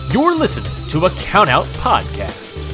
You're listening to a Countout Podcast.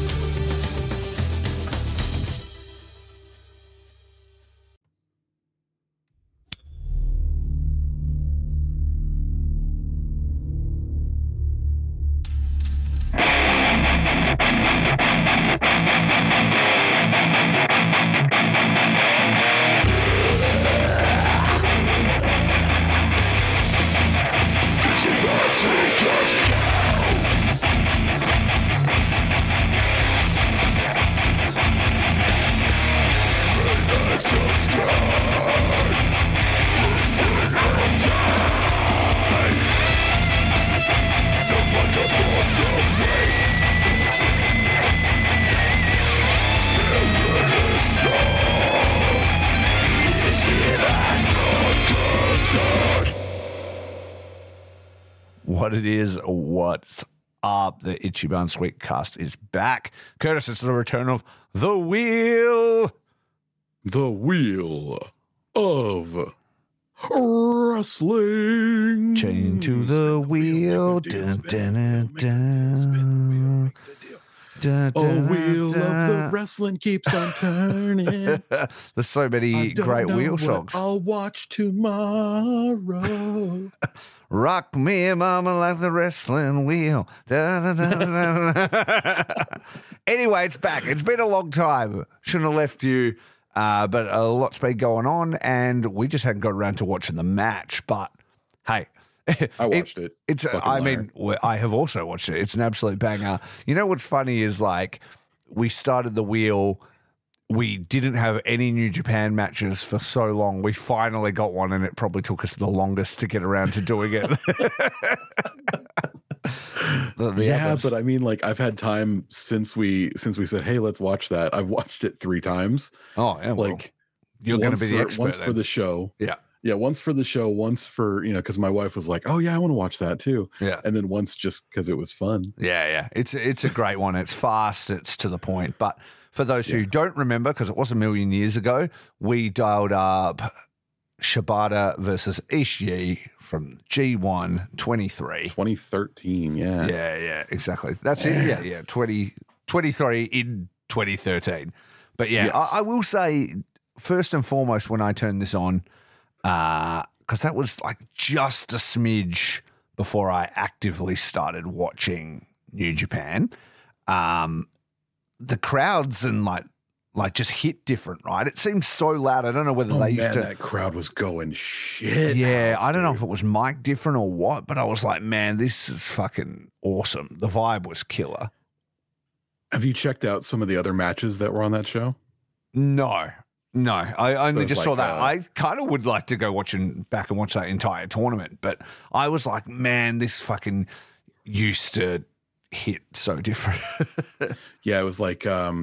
What it is, what's up? The Ichiban Sweetcast is back. Curtis, it's the return of The Wheel. The Wheel of Wrestling. Chain to the wheel. Dun, dun, dun, dun. Wheel of the wrestling keeps on turning. There's so many great wheel songs. I'll watch tomorrow. Rock me, mama, like the wrestling wheel. Da, da, da, da. Anyway, it's back. It's been a long time. Shouldn't have left you, but a lot's been going on, and we just hadn't got around to watching the match. But hey, I watched it. I have also watched it. It's an absolute banger. You know what's funny is, like, we started the wheel. We didn't have any New Japan matches for so long. We finally got one, and it probably took us the longest to get around to doing it. But I mean, like, I've had time since we said, hey, let's watch that. I've watched it 3 times. Oh, yeah. Well, like, you're going to be the expert. Once then. for the show. Yeah. Yeah, once for the show, once for, because my wife was like, oh, yeah, I want to watch that too. Yeah. And then once just because it was fun. Yeah. It's a great one. It's fast. It's to the point. But for those who don't remember, because it was a million years ago, we dialed up Shibata versus Ishii from G1 23. 2013, yeah. Yeah, exactly. That's it. Yeah. 23 in 2013. But yeah, yes. I will say, first and foremost, when I turned this on, because that was like just a smidge before I actively started watching New Japan, the crowds and like just hit different, right? It seemed so loud. I don't know whether they used to. That crowd was going shit. Yeah, I don't know if it was mic different or what, but I was like, man, this is fucking awesome. The vibe was killer. Have you checked out some of the other matches that were on that show? No, I only just saw that. I kind of would like to go back and watch that entire tournament, but I was like, man, this fucking used to hit so different. Yeah, it was like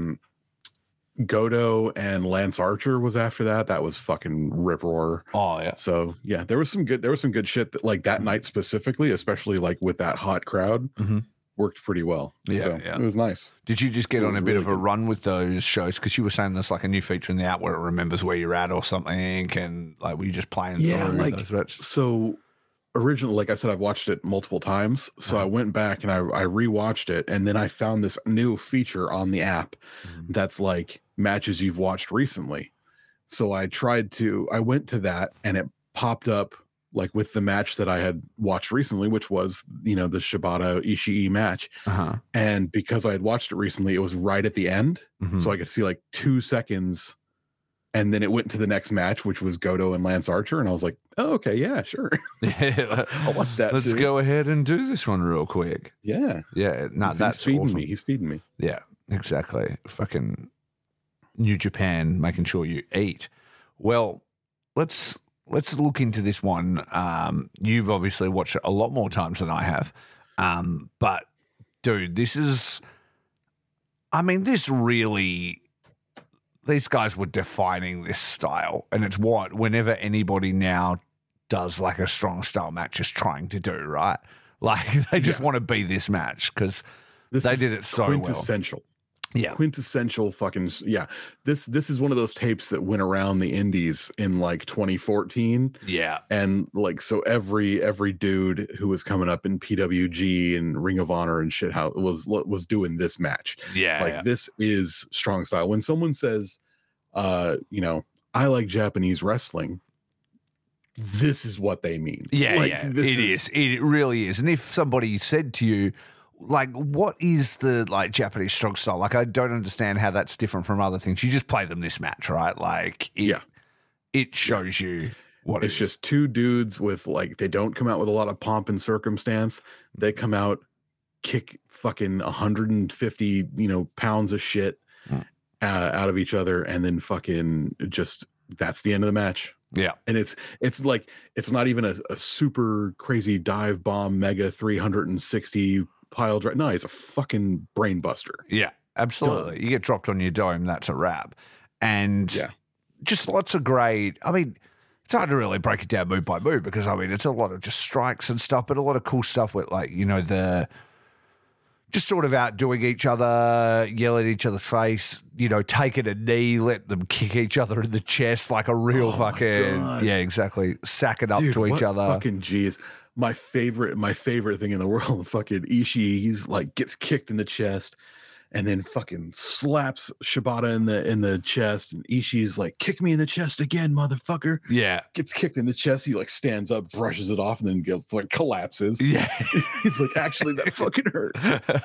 Goto and Lance Archer was after that. That was fucking rip roar. Oh yeah. So yeah, there was some good shit that, like, that night specifically, especially like with that hot crowd. Mm-hmm. Worked pretty well. Yeah, so it was nice. Did you just get on a bit really of a run with those shows? Because you were saying there's like a new feature in the app where it remembers where you're at or something, and like were you just playing through those bits? So originally, like I said, I've watched it multiple times. So I went back and I rewatched it, and then I found this new feature on the app that's like matches you've watched recently. So I went to that, and it popped up like with the match that I had watched recently, which was, the Shibata Ishii match. Uh-huh. And because I had watched it recently, it was right at the end. Mm-hmm. So I could see like 2 seconds, and then it went to the next match, which was Goto and Lance Archer. And I was like, oh, okay, yeah, sure. I'll watch that. Let's go ahead and do this one real quick. Yeah. Yeah. That's feeding awesome. me. He's feeding me. Yeah, exactly. Fucking New Japan, making sure you eat. Well, let's look into this one. You've obviously watched it a lot more times than I have. But, dude, these guys were defining this style. And it's whenever anybody now does like a strong style match is trying to do, right? Like, they just want to be this match because they did it so well. Quintessential. Yeah. quintessential fucking This is one of those tapes that went around the indies in like 2014. Yeah. And like, so every dude who was coming up in PWG and Ring of Honor and shit was doing this match. Yeah. Like this is strong style. When someone says I like Japanese wrestling, this is what they mean. Yeah, like, yeah. It really is. And if somebody said to you, like, what is the like Japanese strong style? Like, I don't understand how that's different from other things. You just play them this match, right? Like, it shows you what it's just two dudes with like, they don't come out with a lot of pomp and circumstance. They come out, kick fucking 150, pounds of shit out of each other, and then fucking just that's the end of the match. Yeah. And it's like, it's not even a super crazy dive bomb mega 360 pile drive. No, it's a fucking brain buster. Yeah, absolutely. Done. You get dropped on your dome, that's a wrap. And just lots of great, I mean, it's hard to really break it down move by move because, I mean, it's a lot of just strikes and stuff, but a lot of cool stuff with, like, just sort of outdoing each other, yell at each other's face, taking a knee, let them kick each other in the chest like a real fucking, exactly, sack it up to each other. Fucking jeez. My favorite thing in the world, fucking Ishii's like gets kicked in the chest and then fucking slaps Shibata in the chest, and Ishii's like, kick me in the chest again, motherfucker. Yeah. Gets kicked in the chest, he like stands up, brushes it off, and then goes like collapses. Yeah. He's like, actually that fucking hurt.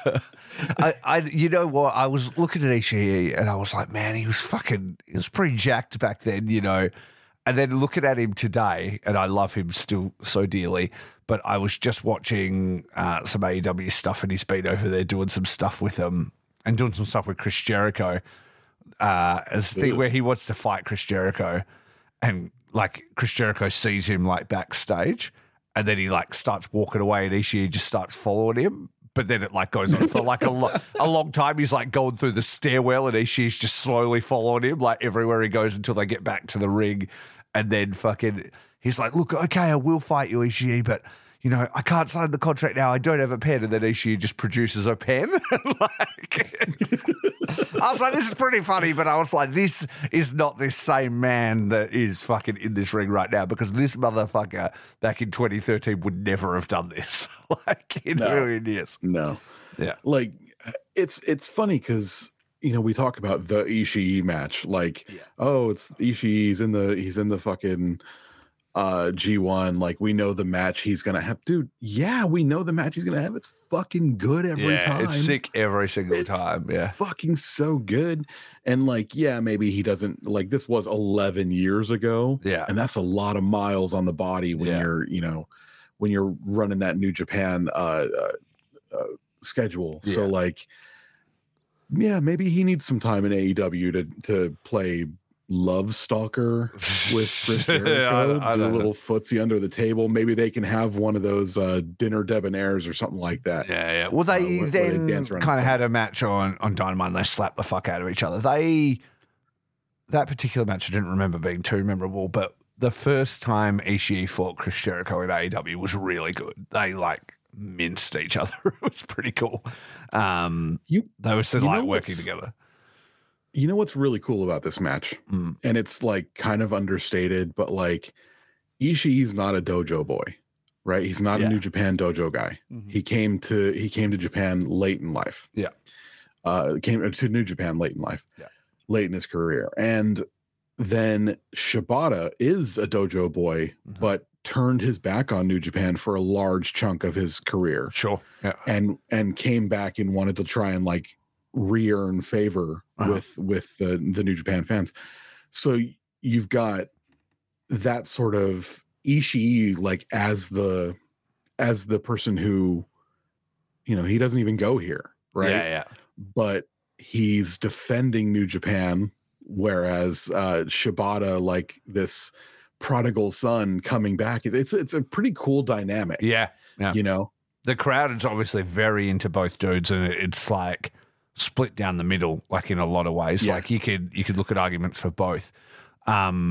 You know what? I was looking at Ishii and I was like, man, he was pretty jacked back then, And then looking at him today, and I love him still so dearly, but I was just watching some AEW stuff, and he's been over there doing some stuff with them and doing some stuff with Chris Jericho, as the thing where he wants to fight Chris Jericho, and like Chris Jericho sees him like backstage, and then he like starts walking away, and Ishii just starts following him. But then it like goes on for like a long time. He's like going through the stairwell, and Ishii's just slowly following him like everywhere he goes until they get back to the ring. And then fucking, he's like, look, okay, I will fight you, Ishii, but, I can't sign the contract now. I don't have a pen. And then Ishii just produces a pen. I was like, this is pretty funny, but I was like, this is not this same man that is fucking in this ring right now, because this motherfucker back in 2013 would never have done this. Like, in a million years. No. Yeah. Like, it's funny because, we talk about the Ishii match, like, it's Ishii's he's in the fucking G1. Like, we know the match he's gonna have. Dude, we know the match he's gonna have. It's fucking good every time. It's sick every single time. Yeah, fucking so good. And like, maybe he doesn't like. This was 11 years ago. Yeah, and that's a lot of miles on the body when you're, when you're running that New Japan schedule. Yeah. So like, maybe he needs some time in AEW to play Love Stalker with Chris Jericho. Do a little footsie under the table. Maybe they can have one of those dinner debonaires or something like that. Yeah. Well, they then kind of had a match on Dynamite, and they slapped the fuck out of each other. That particular match I didn't remember being too memorable, but the first time Ishii fought Chris Jericho in AEW was really good. They like minced each other. It was pretty cool. They were still like working together. You know what's really cool about this match? And it's like kind of understated, but like Ishii's not a dojo boy, right? He's not a New Japan dojo guy. Mm-hmm. He came to Japan late in life. Yeah. Came to New Japan late in life. Yeah. Late in his career. And then Shibata is a dojo boy, but turned his back on New Japan for a large chunk of his career. Sure. Yeah. And came back and wanted to try and like re-earn favor with the New Japan fans. So you've got that sort of Ishii like as the person who, he doesn't even go here, right? Yeah. But he's defending New Japan, whereas Shibata, like this prodigal son coming back. It's a pretty cool dynamic. Yeah. The crowd is obviously very into both dudes, and it's like split down the middle, like in a lot of ways. Like you could look at arguments for both.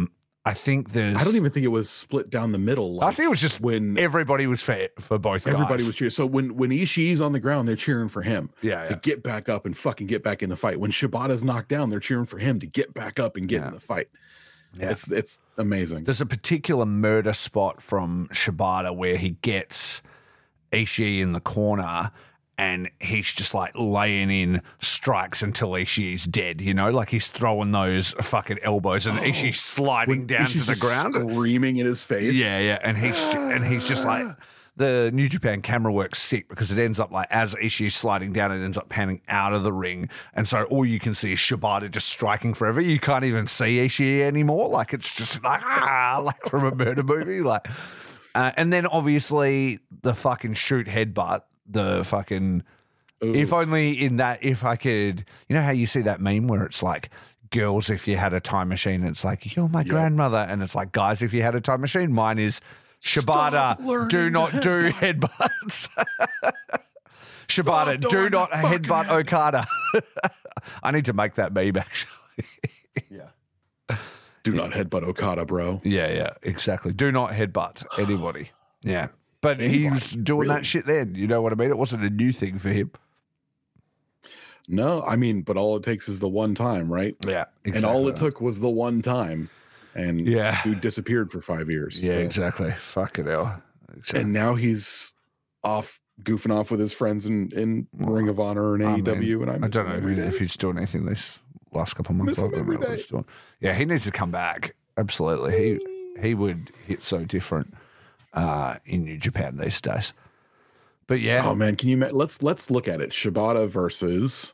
I think there's. I don't even think it was split down the middle. Like I think it was just when everybody was fair for both guys. everybody was cheering. So when Ishii's on the ground, they're cheering for him to get back up and fucking get back in the fight. When Shibata's knocked down, they're cheering for him to get back up and get in the fight. Yeah. It's amazing. There's a particular murder spot from Shibata where he gets Ishii in the corner and he's just like laying in strikes until Ishii's dead, you know, like he's throwing those fucking elbows and Ishii's sliding down to the ground, screaming in his face. Yeah, and he's just like, the New Japan camera works sick because it ends up like as Ishii's sliding down, it ends up panning out of the ring, and so all you can see is Shibata just striking forever. You can't even see Ishii anymore. Like it's just like like from a murder movie, like. And then obviously the fucking shoot headbutt. The fucking, if only in that, if I could, you know how you see that meme where it's like, girls, if you had a time machine, it's like, you're my grandmother. And it's like, guys, if you had a time machine, mine is Shibata, do not do headbutts. Shibata, do not headbutt Okada. I need to make that meme, actually. Yeah. Do not headbutt Okada, bro. Yeah, exactly. Do not headbutt anybody. Yeah. But he was doing that shit then. You know what I mean? It wasn't a new thing for him. No, I mean, but all it takes is the one time, right? Yeah, exactly. And all it took was the one time. And he disappeared for 5 years. Yeah, exactly. Fucking hell. Exactly. And now he's off, goofing off with his friends in Ring of Honor and AEW. And I don't know if he's doing anything this last couple of months. I don't know what he's doing. Yeah, he needs to come back. Absolutely. He would hit so different. In New Japan these days, but yeah. Oh man, can you? Let's look at it. Shibata versus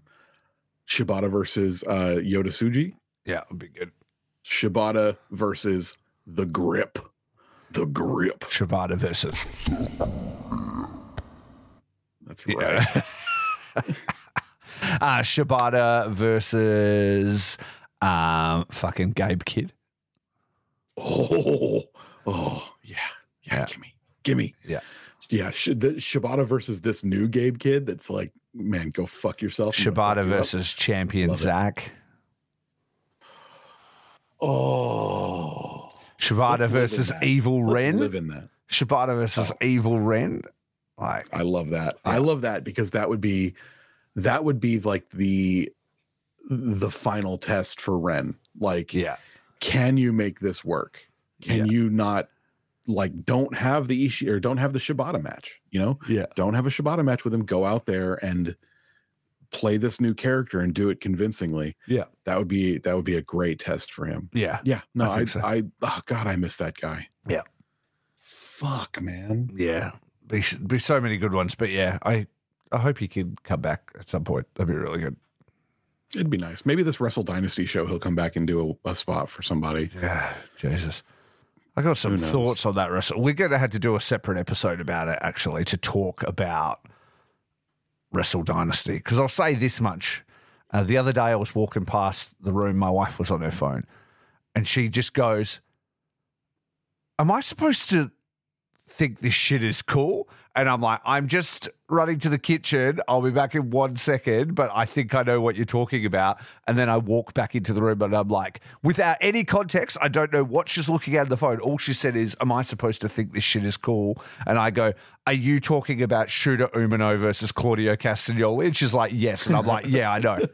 Yota Tsuji. Yeah, it'd be good. Shibata versus the Grip. Shibata versus. That's right. Yeah. Shibata versus fucking Gabe Kidd. Oh yeah. Yeah, gimme. Yeah. Shibata versus this new Gabe Kidd that's like, man, go fuck yourself. Shibata versus champion Zach. Oh. Shibata versus Evil Ren. Live in that. Shibata versus Evil Ren. Like, I love that. Yeah. I love that because that would be like the final test for Ren. Like, can you make this work? Can you not? Like, don't have the Ishii or don't have the Shibata match, you know? Yeah. Don't have a Shibata match with him. Go out there and play this new character and do it convincingly. Yeah. That would be a great test for him. Yeah. Yeah. No, oh God, I miss that guy. Yeah. Fuck, man. Yeah. Be so many good ones. But yeah, I hope he can come back at some point. That'd be really good. It'd be nice. Maybe this Wrestle Dynasty show, he'll come back and do a spot for somebody. Yeah. Jesus. I got some thoughts on that wrestle. We're going to have to do a separate episode about it, actually, to talk about Wrestle Dynasty. Because I'll say this much. The other day I was walking past the room. My wife was on her phone. And she just goes, am I supposed to think this shit is cool? And I'm like, I'm just running to the kitchen. I'll be back in 1 second, but I think I know what you're talking about. And then I walk back into the room and I'm like, without any context, I don't know what she's looking at the phone. All she said is, am I supposed to think this shit is cool? And I go, are you talking about Shooter Umino versus Claudio Castagnoli? And she's like, yes. And I'm like, yeah, I know.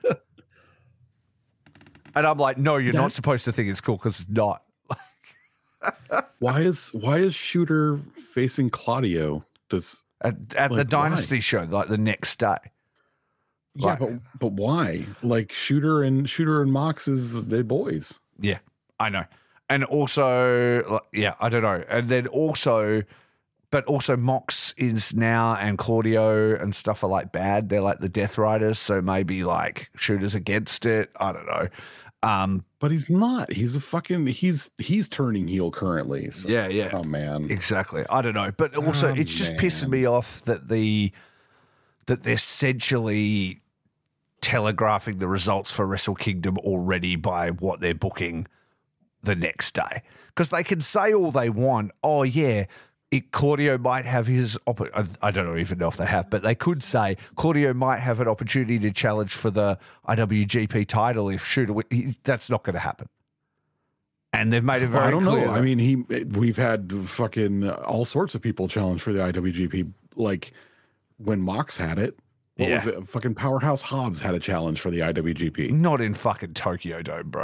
And I'm like, no, you're not supposed to think it's cool because it's not. Why is Shooter facing Claudio? At the Dynasty show, like the next day. Yeah, but why? Like Shooter and Mox is their boys. Yeah, I know. And also, yeah, I don't know. And then also, but also Mox is now and Claudio and stuff are like bad. They're like the Death Riders, so maybe like Shooter's against it. I don't know. But he's not. He's he's turning heel currently. So. Yeah. Oh man. Exactly. I don't know. But also it's just pissing me off that they're essentially telegraphing the results for Wrestle Kingdom already by what they're booking the next day. Because they can say all they want. Oh yeah, Claudio might have his I don't even know if they have, but they could say Claudio might have an opportunity to challenge for the IWGP title if Shooter. That's not going to happen. And they've made it very I don't clear. know. I mean, we've had fucking all sorts of people challenge for the IWGP. Like when Mox had it, what was it? Fucking Powerhouse Hobbs had a challenge for the IWGP. Not in fucking Tokyo Dome, bro.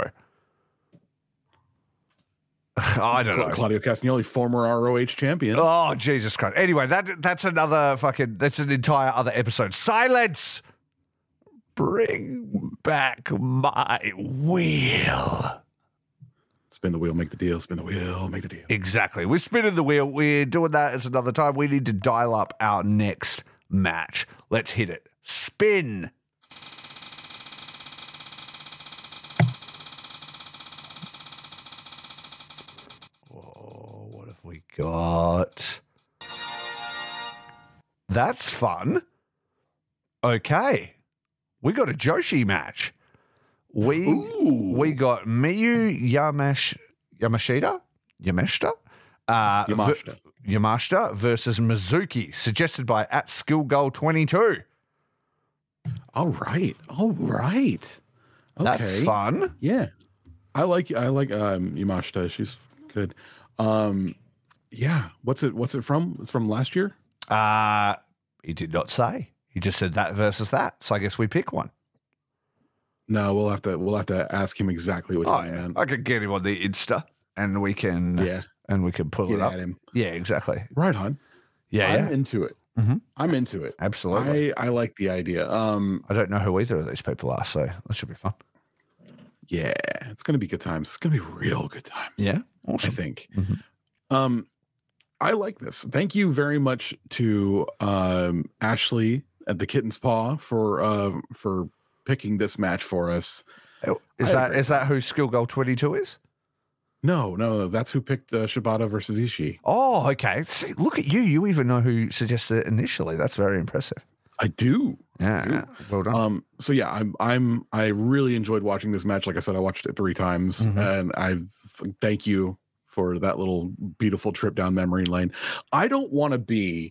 I don't know. Claudio Castagnoli, former ROH champion. Oh, Jesus Christ. Anyway, that's an entire other episode. Silence! Bring back my wheel. Spin the wheel, make the deal. Spin the wheel, make the deal. Exactly. We're spinning the wheel. We're doing that as another time. We need to dial up our next match. Let's hit it. Spin. Oh, what have we got? That's fun. Okay. We got a Joshi match. We got Miyu Yamashita versus Mizuki, suggested by @SkillGoal22. All right. Okay. That's fun. Yeah. I like Yamashita. She's good. Yeah. What's it from? It's from last year? He did not say. He just said that versus that. So I guess we pick one. No, we'll have to ask him exactly what he meant. I could get him on the Insta and we can pull it up. At him. Yeah, exactly. Right on. I'm into it. Mm-hmm. I'm into it. Absolutely. I like the idea. I don't know who either of these people are, so that should be fun. Yeah, it's gonna be good times. It's gonna be real good times. Yeah, awesome. I think. Mm-hmm. I like this. Thank you very much to Ashley at the Kitten's Paw for picking this match for us. Is that who Skill Goal 22 is? No, that's who picked Shibata versus Ishii. Oh, okay. See, look at you. You even know who suggested it initially. That's very impressive. I do. Yeah. Well done. So yeah, I really enjoyed watching this match. Like I said, I watched it 3 times, and I thank you for that little beautiful trip down memory lane. I don't want to be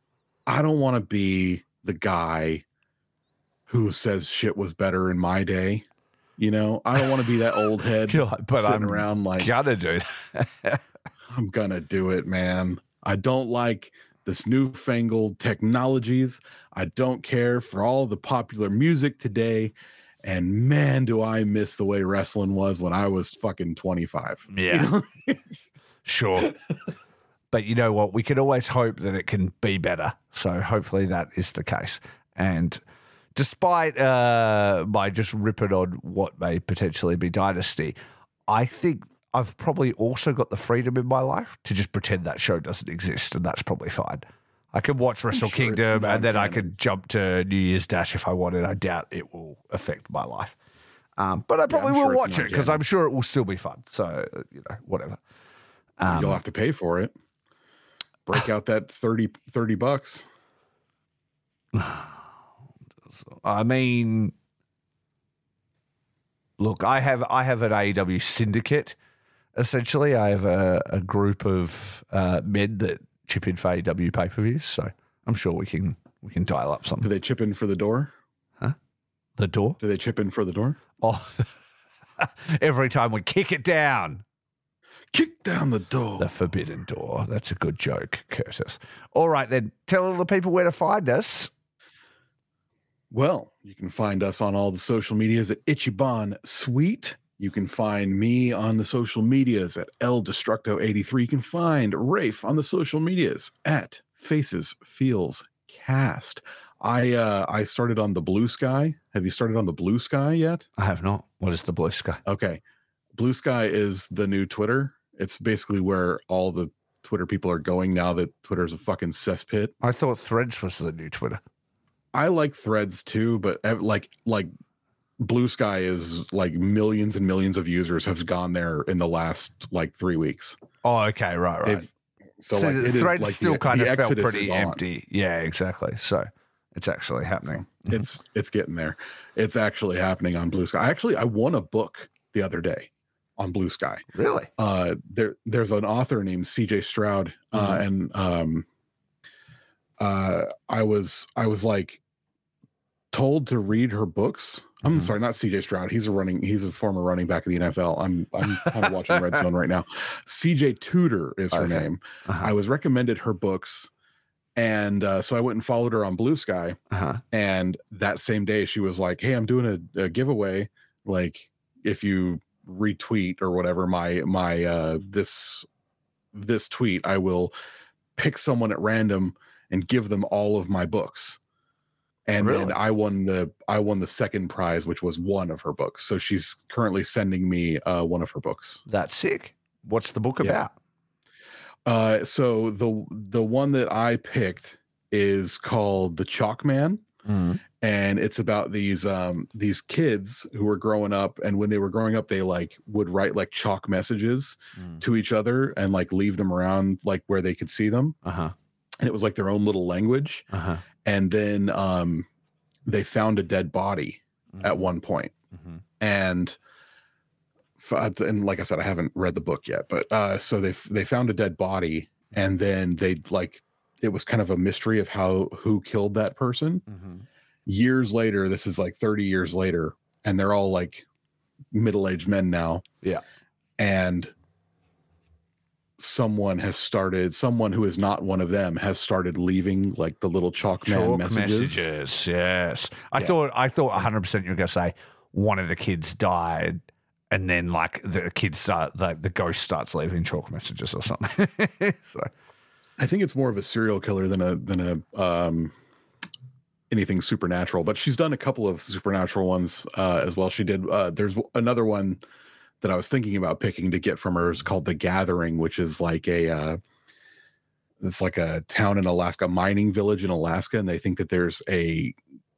the guy who says shit was better in my day. You know, I don't want to be that old head but sitting around like, gotta do that. I'm gonna do it, man. I don't like this newfangled technologies. I don't care for all the popular music today. And man, do I miss the way wrestling was when I was fucking 25. Yeah. You know? Sure. But you know what? We can always hope that it can be better. So hopefully that is the case. And despite my just ripping on what may potentially be Dynasty, I think I've probably also got the freedom in my life to just pretend that show doesn't exist, and that's probably fine. I could watch Wrestle Kingdom and then I could jump to New Year's Dash if I wanted. I doubt it will affect my life. But I probably will watch it because I'm sure it will still be fun. So, you know, whatever. You'll have to pay for it. Break out that $30. I mean, look, I have an AEW syndicate. Essentially, I have a group of men that chip in for AEW pay-per-views, so I'm sure we can dial up something. Do they chip in for the door? Huh? The door? Do they chip in for the door? Oh, every time we kick it down. Kick down the door. The forbidden door. That's a good joke, Curtis. All right, then. Tell all the people where to find us. Well, you can find us on all the social medias at Ichiban Sweet. You can find me on the social medias at El Destructo83. You can find Rafe on the social medias at Faces Feels Cast. I started on the Blue Sky. Have you started on the Blue Sky yet? I have not. What is the Blue Sky? Okay. Blue Sky is the new Twitter. It's basically where all the Twitter people are going now that Twitter's a fucking cesspit. I thought Threads was the new Twitter. I like Threads too, but like Blue Sky is like millions and millions of users have gone there in the last like 3 weeks. Oh, okay, right. So like, it Threads is like still kind of felt pretty on. empty. Yeah, exactly. So it's actually happening. So it's getting there. It's actually happening on Blue Sky. I won a book the other day on Blue Sky. Really? There's an author named CJ Stroud, and I was like, told to read her books. I'm sorry, not CJ Stroud. He's a former running back of the NFL. I'm kind of watching Red Zone right now. CJ Tudor is her name. I was recommended her books, and so I went and followed her on Blue Sky. And that same day, she was like, "Hey, I'm doing a giveaway. Like, if you retweet or whatever my this tweet, I will pick someone at random and give them all of my books." And then I won the second prize, which was one of her books. So she's currently sending me one of her books. That's sick. What's the book about? So the one that I picked is called The Chalk Man. And it's about these kids who were growing up, and when they were growing up, they like would write like chalk messages to each other and like leave them around like where they could see them. And it was like their own little language. And then they found a dead body at one point. And like I said, I haven't read the book yet, but so they found a dead body, and then it was kind of a mystery of who killed that person. Years later, this is like 30 years later, and they're all like middle-aged men now. And someone who is not one of them has started leaving like the little chalk man messages. Yes. I thought 100% you were going to say one of the kids died, and then like the ghost starts leaving chalk messages or something. So I think it's more of a serial killer than a anything supernatural, but she's done a couple of supernatural ones as well. She did there's another one that I was thinking about picking to get from her is called The Gathering, which is like it's like a town in Alaska, mining village in Alaska. And they think that there's a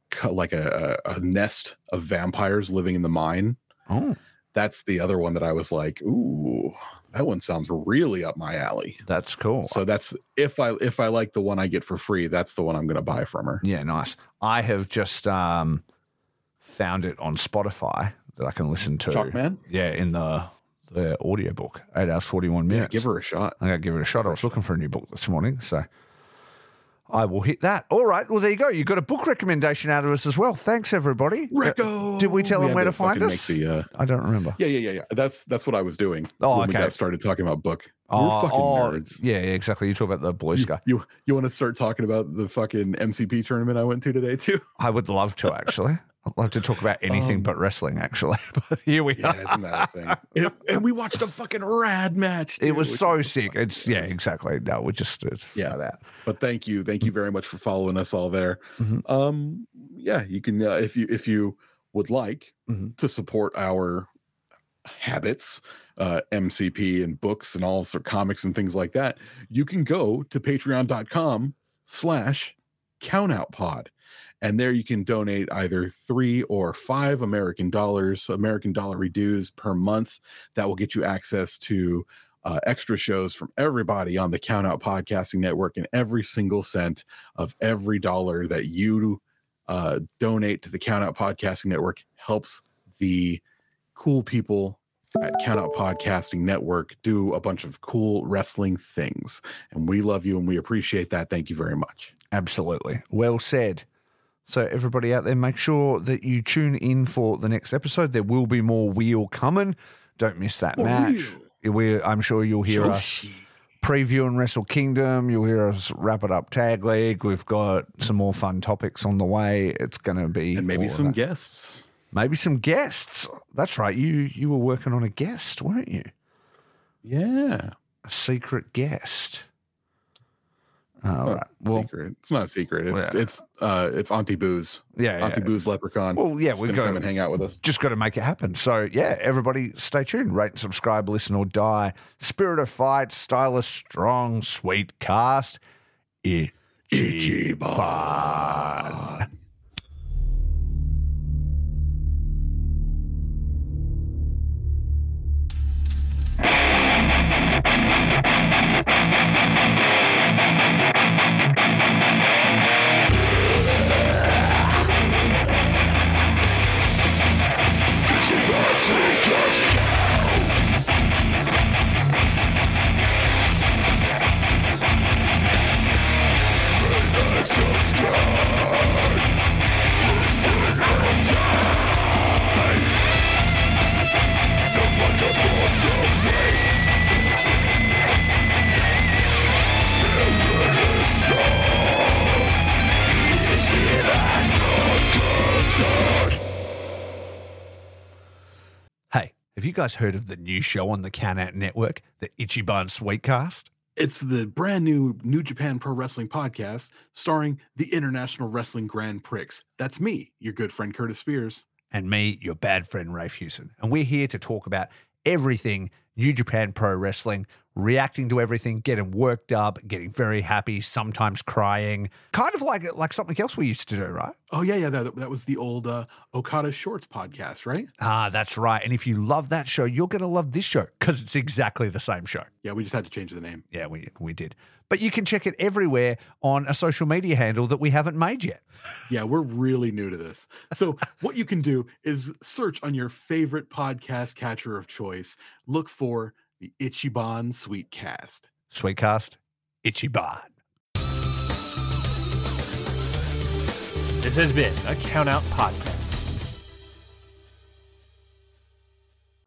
nest of vampires living in the mine. That's the other one that I was like, ooh, that one sounds really up my alley. That's cool. So that's, if I like the one I get for free, that's the one I'm going to buy from her. Yeah. Nice. I have just found it on Spotify that I can listen to. Chalkman? Yeah, in the audiobook, 8 hours, 41 minutes. Yeah, give her a shot. I'm going to give it a shot. I was looking for a new book this morning, so I will hit that. All right, well, there you go. You got a book recommendation out of us as well. Thanks, everybody. Rico! Did we tell them where to find us? I don't remember. Yeah. That's what I was doing when we got started talking about book. We're fucking nerds. Yeah, exactly. You talk about the Blue Sky. You want to start talking about the fucking MCP tournament I went to today, too? I would love to, actually. I'd love to talk about anything but wrestling, actually. But here we are. Isn't that a thing? And we watched a fucking rad match, too, it was so sick. Exactly. No, we just that. But thank you very much for following us all there. You can if you would like to support our habits, MCP and books and all sorts of comics and things like that, you can go to patreon.com/countoutpod. And there you can donate either $3 or $5 American dollar dues per month. That will get you access to extra shows from everybody on the Count Out Podcasting Network, and every single cent of every dollar that you donate to the Count Out Podcasting Network helps the cool people at Count Out Podcasting Network do a bunch of cool wrestling things. And we love you and we appreciate that. Thank you very much. Absolutely. Well said. So everybody out there, make sure that you tune in for the next episode. There will be more Wheel coming. Don't miss that match. I'm sure you'll hear us previewing Wrestle Kingdom. You'll hear us wrap it up Tag League. We've got some more fun topics on the way. It's going to be... And maybe some guests. Maybe some guests. That's right. You were working on a guest, weren't you? Yeah. A secret guest. All right. Well, secret. It's not a secret. It's Auntie Booze. Auntie Booze Leprechaun. Well, yeah, we've got to come and hang out with us. Just got to make it happen. So yeah, everybody, stay tuned. Rate and subscribe. Listen or die. Spirit of Fight. Stylish, strong, sweet cast. Ichiban. Subscribe. Have you guys heard of the new show on the Count Out Network, the Ichiban Sweetcast? It's the brand new New Japan Pro Wrestling podcast starring the International Wrestling Grand Prix. That's me, your good friend Curtis Spears. And me, your bad friend Rafe Hewson. And we're here to talk about everything New Japan Pro Wrestling, reacting to everything, getting worked up, getting very happy, sometimes crying. Kind of like something else we used to do, right? Oh, yeah. That was the old Okada Shorts podcast, right? Ah, that's right. And if you love that show, you're going to love this show because it's exactly the same show. Yeah, we just had to change the name. Yeah, we did. But you can check it everywhere on a social media handle that we haven't made yet. Yeah, we're really new to this. So what you can do is search on your favorite podcast catcher of choice. Look for the Ichiban Sweetcast. Sweetcast, Ichiban. This has been a Count Out Podcast.